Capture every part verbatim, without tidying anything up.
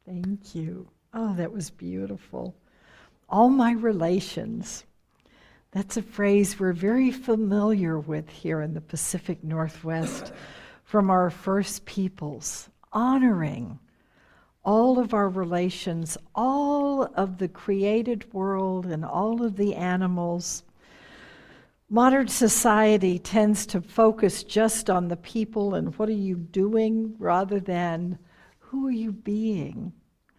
Thank you. Oh, that was beautiful. All my relations. That's a phrase we're very familiar with here in the Pacific Northwest from our first peoples, honoring all of our relations, all of the created world and all of the animals. Modern society tends to focus just on the people and what are you doing rather than who are you being.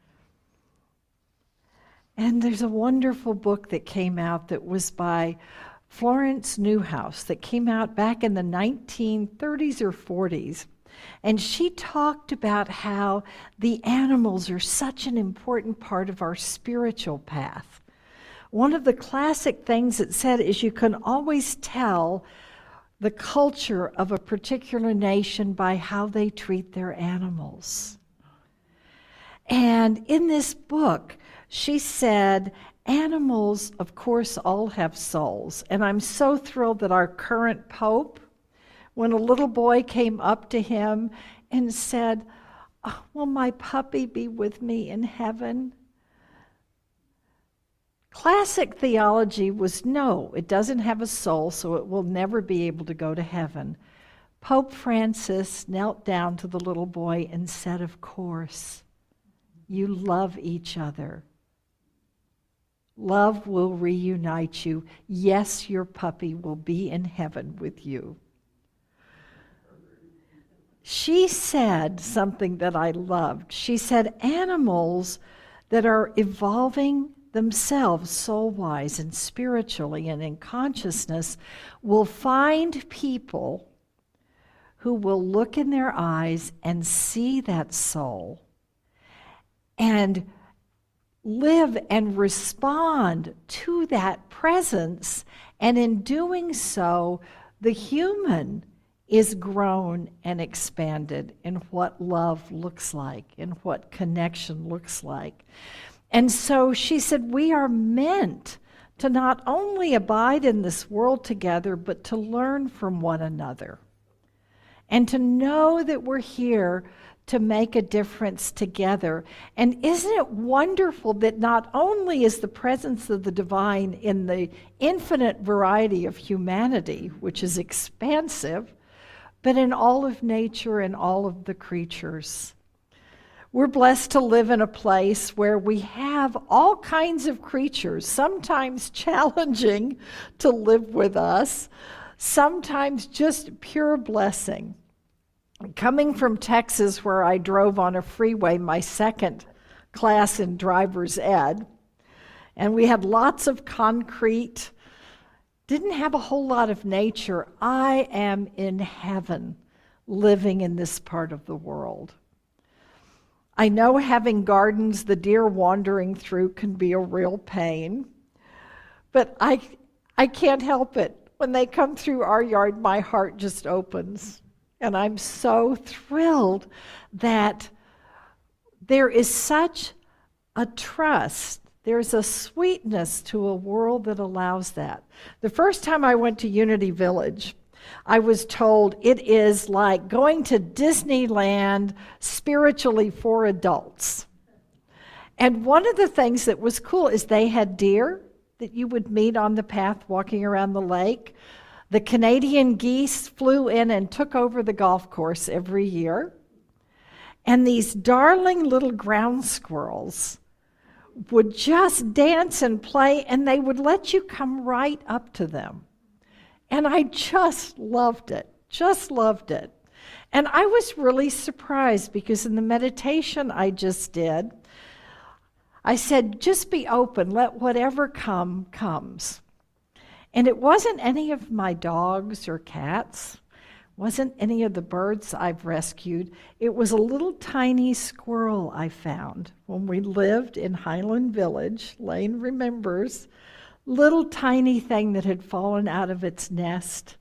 And there's a wonderful book that came out that was by Florence Newhouse that came out back in the nineteen thirties or forties. And she talked about how the animals are such an important part of our spiritual path. One of the classic things it said is you can always tell the culture of a particular nation by how they treat their animals. And in this book, she said, animals, of course, all have souls. And I'm so thrilled that our current Pope, when a little boy came up to him and said, oh, will my puppy be with me in heaven? Classic theology was no, it doesn't have a soul, so it will never be able to go to heaven. Pope Francis knelt down to the little boy and said, of course, you love each other. Love will reunite you. Yes, your puppy will be in heaven with you. She said something that I loved. She said, animals that are evolving themselves soul-wise and spiritually and in consciousness will find people who will look in their eyes and see that soul and live and respond to that presence. And in doing so, the human is grown and expanded in what love looks like, in what connection looks like. And so she said, we are meant to not only abide in this world together, but to learn from one another. And to know that we're here to make a difference together. And isn't it wonderful that not only is the presence of the divine in the infinite variety of humanity, which is expansive, but in all of nature and all of the creatures. We're blessed to live in a place where we have all kinds of creatures, sometimes challenging to live with us, sometimes just pure blessing. Coming from Texas, where I drove on a freeway, my second class in driver's ed, and we had lots of concrete, didn't have a whole lot of nature. I am in heaven living in this part of the world. I know having gardens, the deer wandering through can be a real pain, but I, I can't help it. When they come through our yard, my heart just opens. And I'm so thrilled that there is such a trust. There's a sweetness to a world that allows that. The first time I went to Unity Village, I was told it is like going to Disneyland spiritually for adults. And one of the things that was cool is they had deer that you would meet on the path walking around the lake. The Canadian geese flew in and took over the golf course every year. And these darling little ground squirrels would just dance and play, and they would let you come right up to them. And I just loved it, just loved it. And I was really surprised because in the meditation I just did, I said, just be open, let whatever come, comes. And it wasn't any of my dogs or cats, wasn't any of the birds I've rescued. It was a little tiny squirrel I found when we lived in Highland Village. Lane remembers. Little tiny thing that had fallen out of its nest.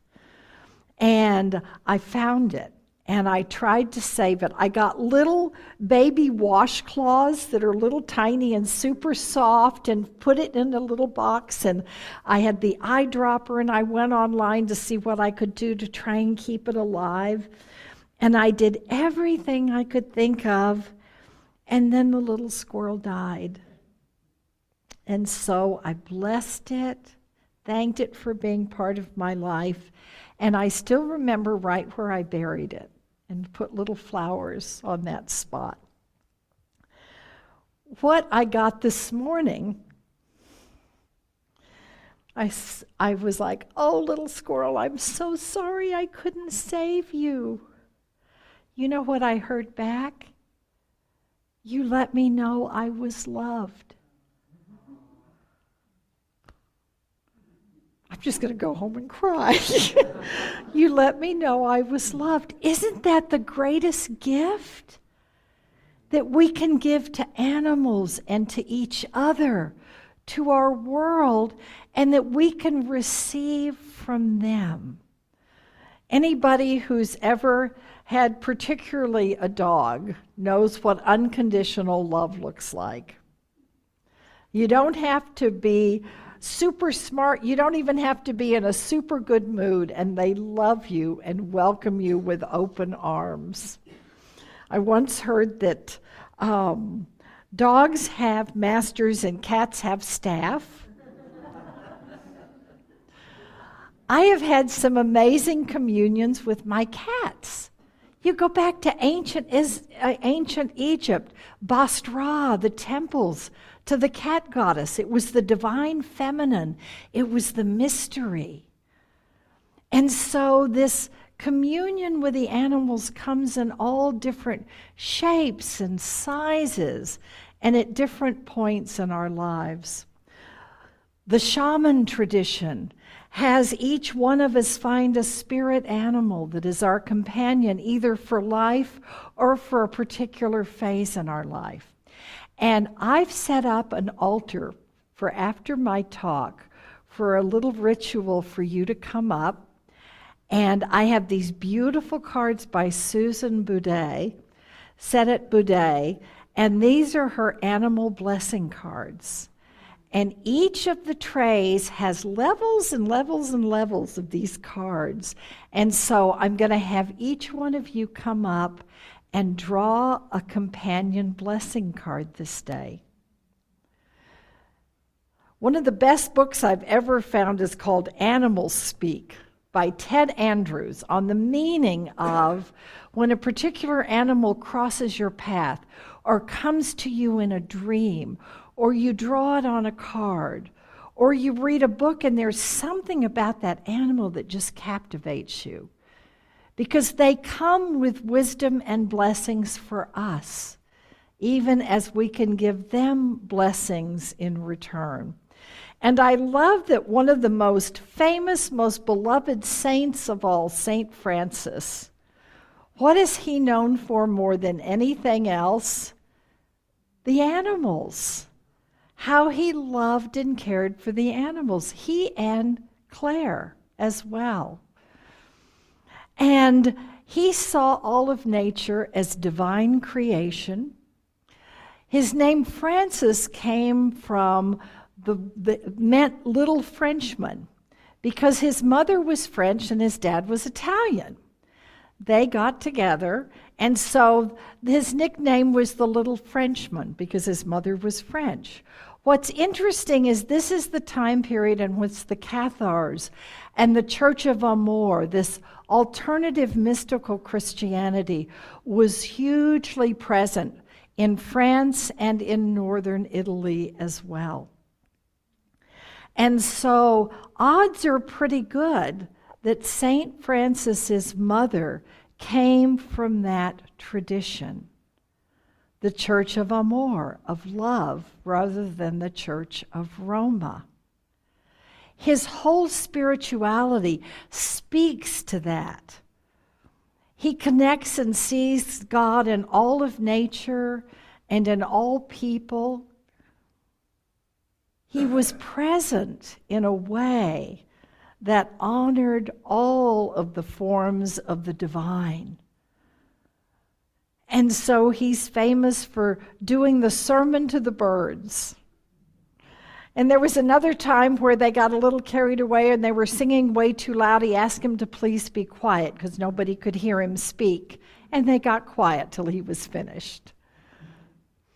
And I found it. And I tried to save it. I got little baby washcloths that are little tiny and super soft and put it in a little box. And I had the eyedropper, and I went online to see what I could do to try and keep it alive. And I did everything I could think of. And then the little squirrel died. And so I blessed it, thanked it for being part of my life, and I still remember right where I buried it and put little flowers on that spot. What I got this morning, I, I was like, oh, little squirrel, I'm so sorry I couldn't save you. You know what I heard back? You let me know I was loved. I'm just going to go home and cry. You let me know I was loved. Isn't that the greatest gift that we can give to animals and to each other, to our world, and that we can receive from them? Anybody who's ever had particularly a dog knows what unconditional love looks like. You don't have to be super smart. You don't even have to be in a super good mood, and they love you and welcome you with open arms. I once heard that um, dogs have masters and cats have staff. I have had some amazing communions with my cats. You go back to ancient, is, uh, ancient Egypt, Bastra, the temples, to the cat goddess. It was the divine feminine. It was the mystery. And so this communion with the animals comes in all different shapes and sizes and at different points in our lives. The shaman tradition has each one of us find a spirit animal that is our companion, either for life or for a particular phase in our life. And I've set up an altar for after my talk for a little ritual for you to come up. And I have these beautiful cards by Susan Boudet, set at Boudet, and these are her animal blessing cards. And each of the trays has levels and levels and levels of these cards. And so I'm going to have each one of you come up and draw a companion blessing card this day. One of the best books I've ever found is called Animals Speak by Ted Andrews, on the meaning of when a particular animal crosses your path or comes to you in a dream, or you draw it on a card, or you read a book and there's something about that animal that just captivates you, because they come with wisdom and blessings for us, even as we can give them blessings in return. And I love that one of the most famous, most beloved saints of all, Saint Francis, what is he known for more than anything else? The animals. How he loved and cared for the animals. He and Claire as well. And he saw all of nature as divine creation. His name Francis came from the, the meant little Frenchman, because his mother was French and his dad was Italian. They got together, and so his nickname was the Little Frenchman because his mother was French. What's interesting is this is the time period in which the Cathars and the Church of Amour, this alternative mystical Christianity, was hugely present in France and in northern Italy as well. And so odds are pretty good that Saint Francis's mother came from that tradition, the Church of Amour, of love, rather than the Church of Roma. His whole spirituality speaks to that. He connects and sees God in all of nature and in all people. He was present in a way that honored all of the forms of the divine. And so he's famous for doing the sermon to the birds. And there was another time where they got a little carried away and they were singing way too loud. He asked him to please be quiet because nobody could hear him speak. And they got quiet till he was finished.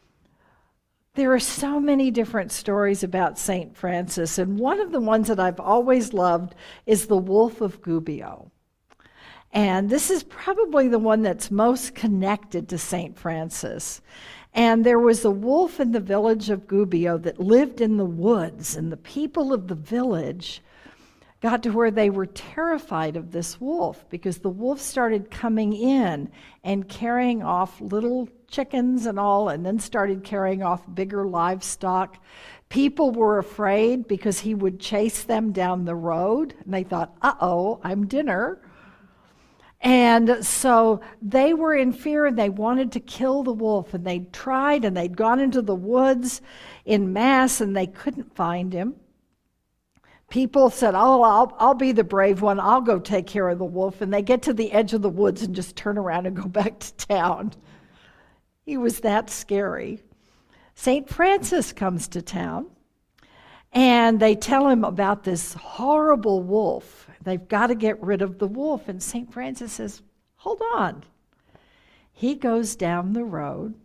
There are so many different stories about Saint Francis, and one of the ones that I've always loved is the Wolf of Gubbio. And this is probably the one that's most connected to Saint Francis. And there was a wolf in the village of Gubbio that lived in the woods, and the people of the village got to where they were terrified of this wolf because the wolf started coming in and carrying off little chickens and all, and then started carrying off bigger livestock. People were afraid because he would chase them down the road, and they thought, uh-oh, I'm dinner. And so they were in fear, and they wanted to kill the wolf, and they tried, and they'd gone into the woods in mass, and they couldn't find him. People said, oh, I'll, I'll be the brave one. I'll go take care of the wolf. And they get to the edge of the woods and just turn around and go back to town. He was that scary. Saint Francis comes to town, and they tell him about this horrible wolf. They've got to get rid of the wolf. And Saint Francis says, hold on. He goes down the road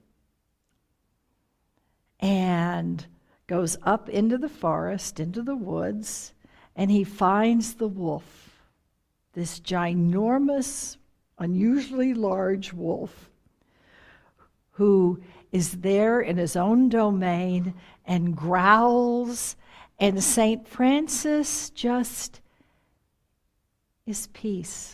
and goes up into the forest, into the woods, and he finds the wolf, this ginormous, unusually large wolf, who is there in his own domain and growls, and Saint Francis just is peace.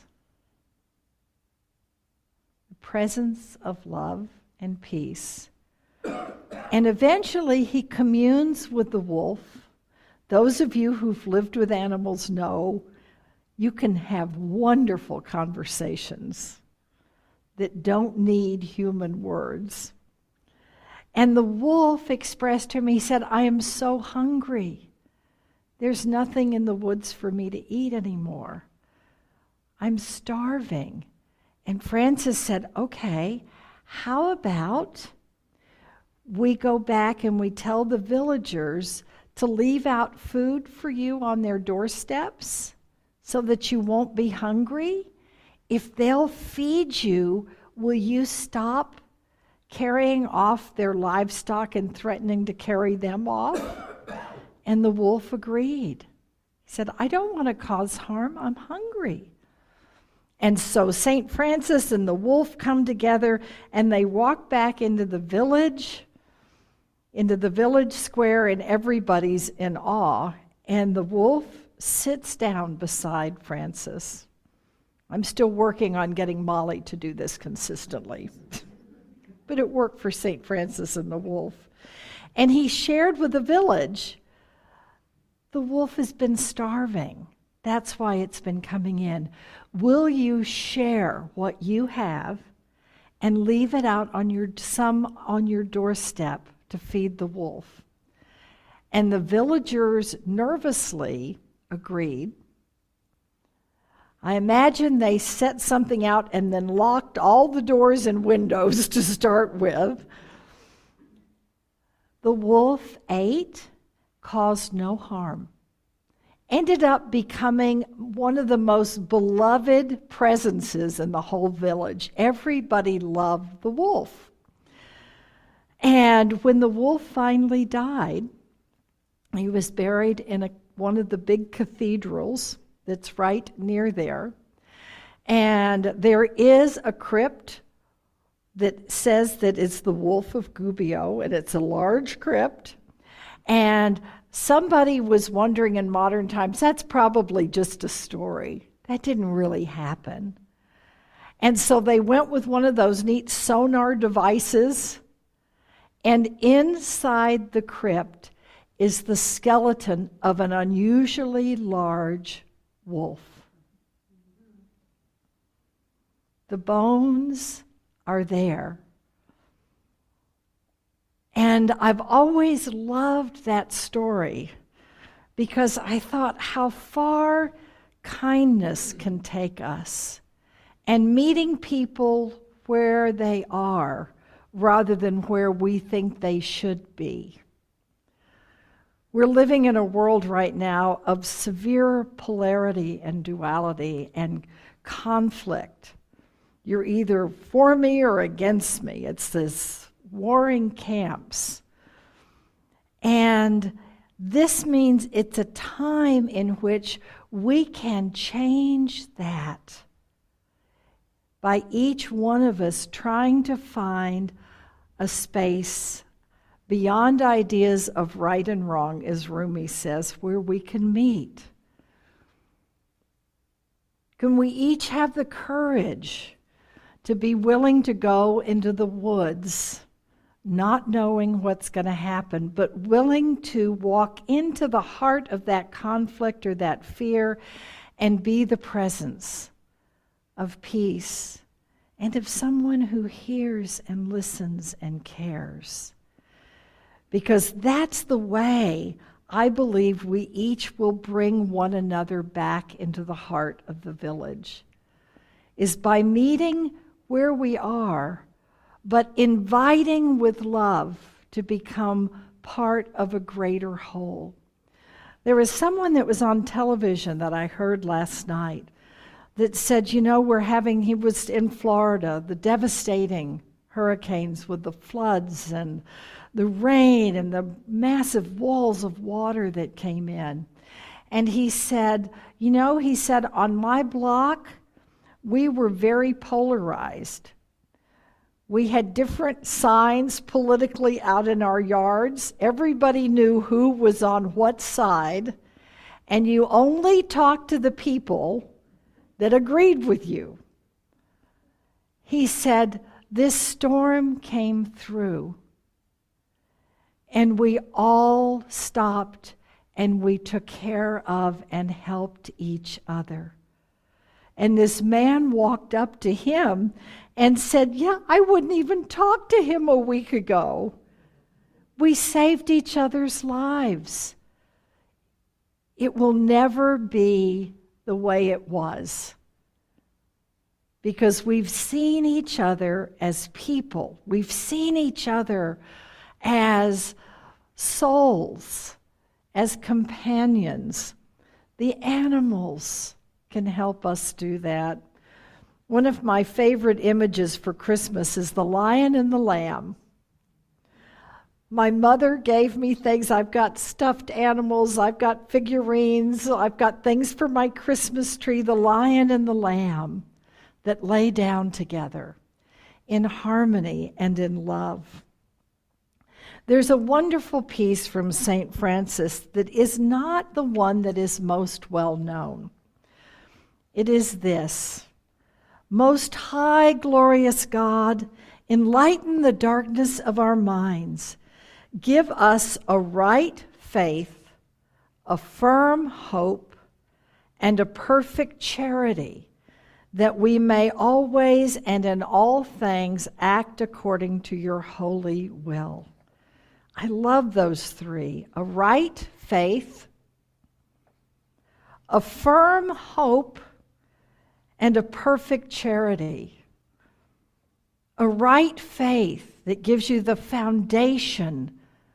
The presence of love and peace. And eventually he communes with the wolf. Those of you who've lived with animals know you can have wonderful conversations that don't need human words. And the wolf expressed to him, he said, I am so hungry. There's nothing in the woods for me to eat anymore. I'm starving. And Francis said, okay, how about we go back and we tell the villagers to leave out food for you on their doorsteps so that you won't be hungry? If they'll feed you, will you stop carrying off their livestock and threatening to carry them off? And the wolf agreed. He said, I don't want to cause harm. I'm hungry. And so Saint Francis and the wolf come together, and they walk back into the village, into the village square, and everybody's in awe. And the wolf sits down beside Francis. I'm still working on getting Molly to do this consistently. But it worked for Saint Francis and the wolf. And he shared with the village, the wolf has been starving. That's why it's been coming in. Will you share what you have and leave it out on your some on your doorstep to feed the wolf? And the villagers nervously agreed. I imagine they set something out and then locked all the doors and windows to start with. The wolf ate, caused no harm, ended up becoming one of the most beloved presences in the whole village. Everybody loved the wolf. And when the wolf finally died, he was buried in a, one of the big cathedrals that's right near there. And there is a crypt that says that it's the Wolf of Gubbio, and it's a large crypt. And somebody was wondering in modern times, that's probably just a story. That didn't really happen. And so they went with one of those neat sonar devices, and inside the crypt is the skeleton of an unusually large wolf. The bones are there. And I've always loved that story because I thought how far kindness can take us, and meeting people where they are rather than where we think they should be. We're living in a world right now of severe polarity and duality and conflict. You're either for me or against me. It's this warring camps. And this means it's a time in which we can change that by each one of us trying to find a space beyond ideas of right and wrong, as Rumi says, where we can meet. Can we each have the courage to be willing to go into the woods, not knowing what's going to happen, but willing to walk into the heart of that conflict or that fear and be the presence of peace and of someone who hears and listens and cares? Because that's the way I believe we each will bring one another back into the heart of the village, is by meeting where we are, but inviting with love to become part of a greater whole. There was someone that was on television that I heard last night that said, you know, we're having, he was in Florida, the devastating hurricanes with the floods and the rain and the massive walls of water that came in. And he said, you know, he said, on my block, we were very polarized. We had different signs politically out in our yards. Everybody knew who was on what side, and you only talked to the people that agreed with you. He said, this storm came through, and we all stopped and we took care of and helped each other. And this man walked up to him and said, yeah, I wouldn't even talk to him a week ago. We saved each other's lives. It will never be the way it was, because we've seen each other as people. We've seen each other as souls, as companions. The animals can help us do that. One of my favorite images for Christmas is the lion and the lamb. My mother gave me things. I've got stuffed animals, I've got figurines, I've got things for my Christmas tree, the lion and the lamb that lay down together in harmony and in love. There's a wonderful piece from Saint Francis that is not the one that is most well known. It is this: Most high, glorious God, enlighten the darkness of our minds. Give us a right faith, a firm hope, and a perfect charity, that we may always and in all things act according to your holy will. I love those three: a right faith, a firm hope, and a perfect charity. A right faith that gives you the foundation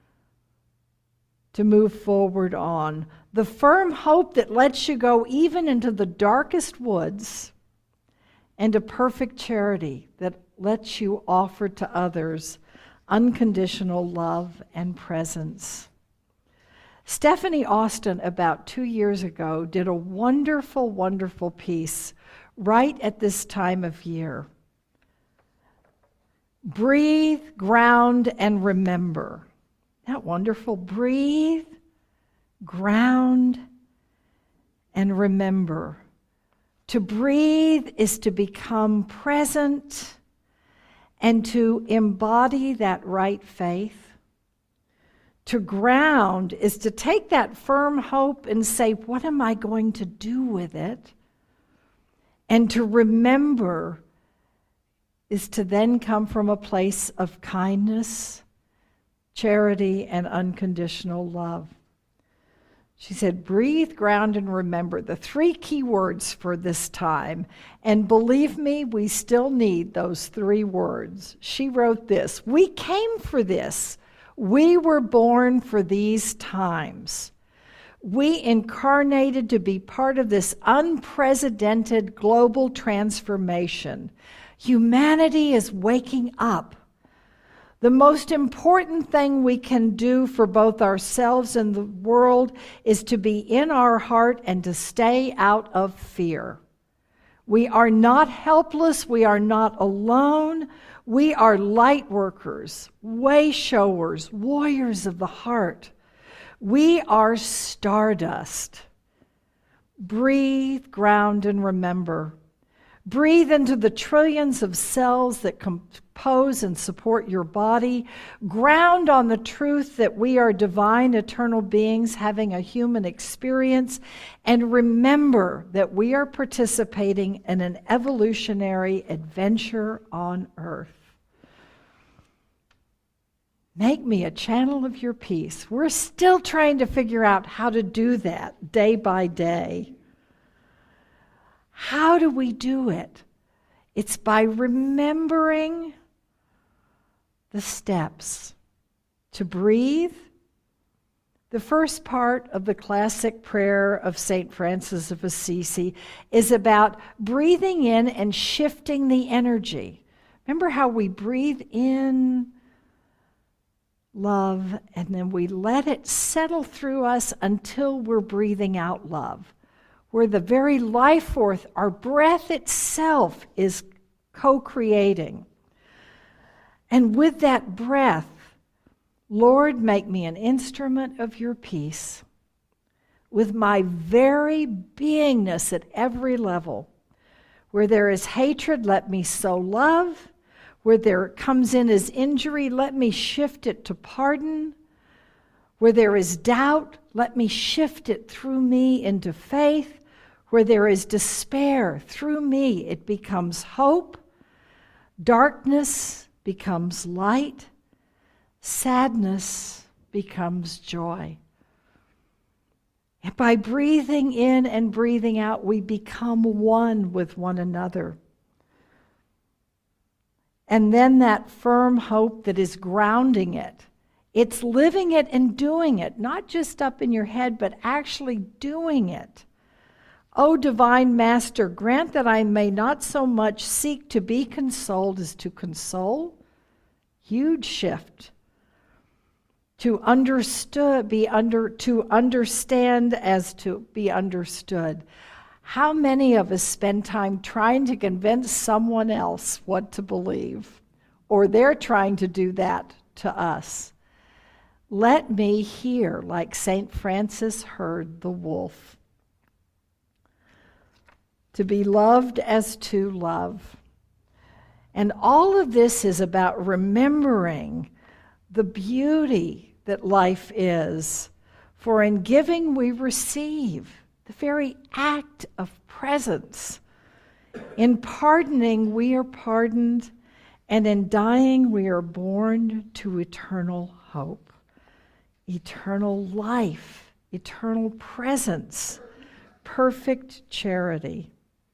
to move forward on. The firm hope that lets you go even into the darkest woods. And a perfect charity that lets you offer to others unconditional love and presence. Stephanie Austin, about two years ago, did a wonderful, wonderful piece right at this time of year. Breathe, ground, and remember. Isn't that wonderful? Breathe, ground, and remember. To breathe is to become present and to embody that right faith. To ground is to take that firm hope and say, what am I going to do with it? And to remember is to then come from a place of kindness, charity, and unconditional love. She said, breathe, ground, and remember, the three key words for this time. And believe me, we still need those three words. She wrote this: we came for this. We were born for these times. We incarnated to be part of this unprecedented global transformation. Humanity is waking up. The most important thing we can do for both ourselves and the world is to be in our heart and to stay out of fear. We are not helpless. We are not alone. We are light workers, way showers, warriors of the heart. We are stardust. Breathe, ground, and remember. Breathe into the trillions of cells that compose and support your body. Ground on the truth that we are divine, eternal beings having a human experience. And remember that we are participating in an evolutionary adventure on earth. Make me a channel of your peace. We're still trying to figure out how to do that day by day. How do we do it? It's by remembering the steps. To breathe. The first part of the classic prayer of Saint Francis of Assisi is about breathing in and shifting the energy. Remember how we breathe in love and then we let it settle through us until we're breathing out love. Where the very life force, our breath itself is co-creating. And with that breath, Lord, make me an instrument of your peace. With my very beingness at every level. Where there is hatred, let me sow love. Where there comes in as injury, let me shift it to pardon. Where there is doubt, let me shift it through me into faith. Where there is despair, through me it becomes hope. Darkness becomes light. Sadness becomes joy. And by breathing in and breathing out, we become one with one another. And then that firm hope that is grounding it. It's living it and doing it, not just up in your head, but actually doing it. O divine Master, grant that I may not so much seek to be consoled as to console. Huge shift. To understood, be under, to understand as to be understood. How many of us spend time trying to convince someone else what to believe? Or they're trying to do that to us. Let me hear, like Saint Francis heard the wolf. To be loved as to love. And all of this is about remembering the beauty that life is. For in giving we receive, the very act of presence. In pardoning we are pardoned, and in dying we are born to eternal hope, eternal life, eternal presence, perfect charity.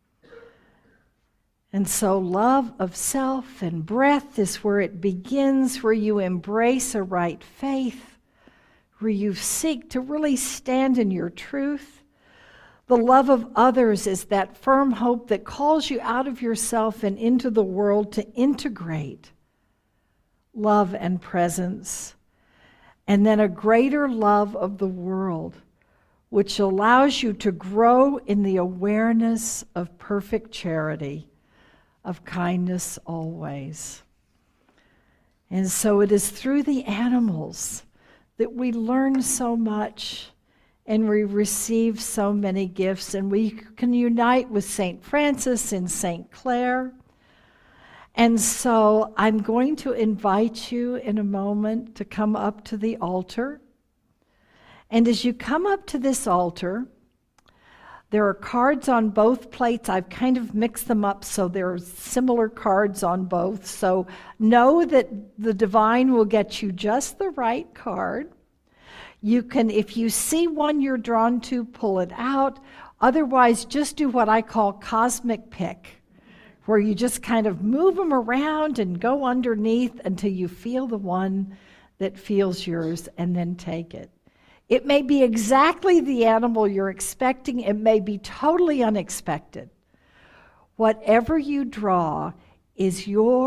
And so love of self and breath is where it begins, where you embrace a right faith, where you seek to really stand in your truth. The love of others is that firm hope that calls you out of yourself and into the world to integrate love and presence. And then a greater love of the world, which allows you to grow in the awareness of perfect charity, of kindness always. And so it is through the animals that we learn so much and we receive so many gifts, and we can unite with Saint Francis and Saint Clare. And so I'm going to invite you in a moment to come up to the altar. And as you come up to this altar, there are cards on both plates. I've kind of mixed them up so there are similar cards on both. So know that the divine will get you just the right card. You can, if you see one you're drawn to, pull it out. Otherwise, just do what I call cosmic pick, where you just kind of move them around and go underneath until you feel the one that feels yours, and then take it. It may be exactly the animal you're expecting. It may be totally unexpected. Whatever you draw is your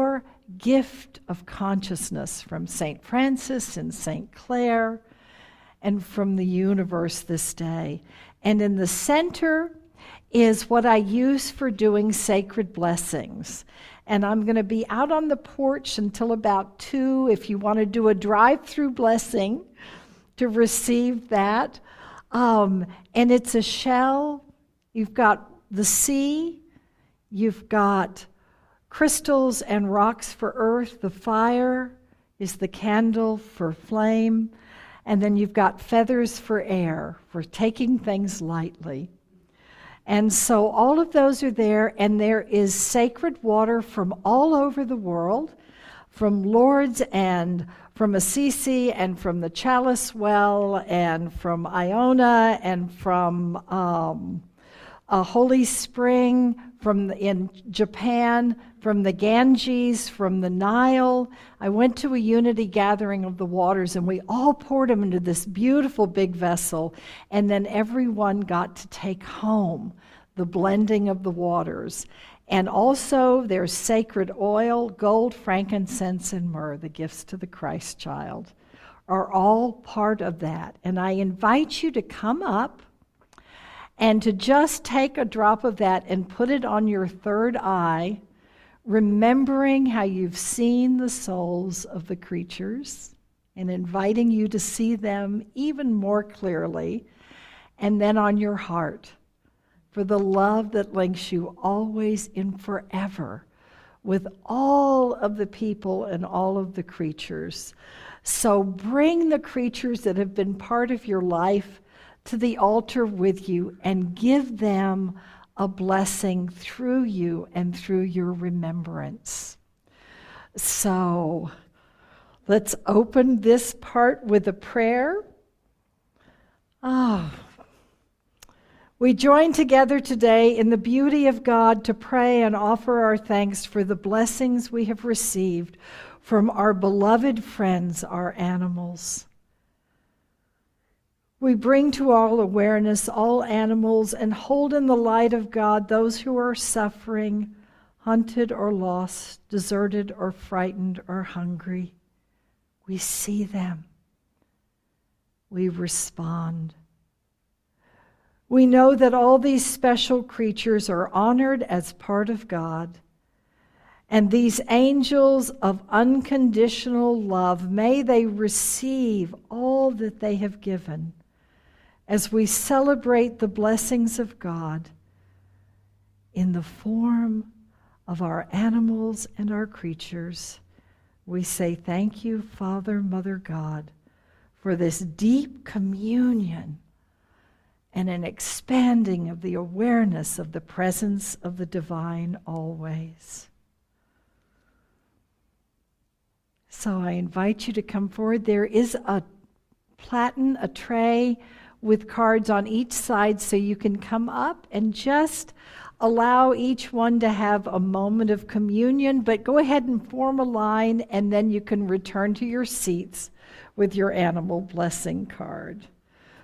gift of consciousness from Saint Francis and Saint Clare and from the universe this day. And in the center is what I use for doing sacred blessings. And I'm going to be out on the porch until about two if you want to do a drive-through blessing to receive that. Um, and it's a shell. You've got the sea. You've got crystals and rocks for earth. The fire is the candle for flame. And then you've got feathers for air, for taking things lightly. And so all of those are there, and there is sacred water from all over the world, from Lourdes and from Assisi and from the Chalice Well and from Iona and from um, a Holy Spring, from the, in Japan, from the Ganges, from the Nile. I went to a unity gathering of the waters, and we all poured them into this beautiful big vessel, and then everyone got to take home the blending of the waters. And also there's sacred oil, gold, frankincense, and myrrh, the gifts to the Christ child, are all part of that. And I invite you to come up and to just take a drop of that and put it on your third eye, remembering how you've seen the souls of the creatures and inviting you to see them even more clearly, and then on your heart, for the love that links you always and forever with all of the people and all of the creatures. So bring the creatures that have been part of your life to the altar with you and give them a blessing through you and through your remembrance. So let's open this part with a prayer. Ah. Oh. We join together today in the beauty of God to pray and offer our thanks for the blessings we have received from our beloved friends, our animals. We bring to all awareness all animals and hold in the light of God those who are suffering, hunted or lost, deserted or frightened or hungry. We see them. We respond. We know that all these special creatures are honored as part of God. And these angels of unconditional love, may they receive all that they have given. As we celebrate the blessings of God in the form of our animals and our creatures, we say thank you, Father, Mother God, for this deep communion and an expanding of the awareness of the presence of the divine always. So I invite you to come forward. There is a platen, a tray with cards on each side, so you can come up and just allow each one to have a moment of communion, but go ahead and form a line, and then you can return to your seats with your animal blessing card.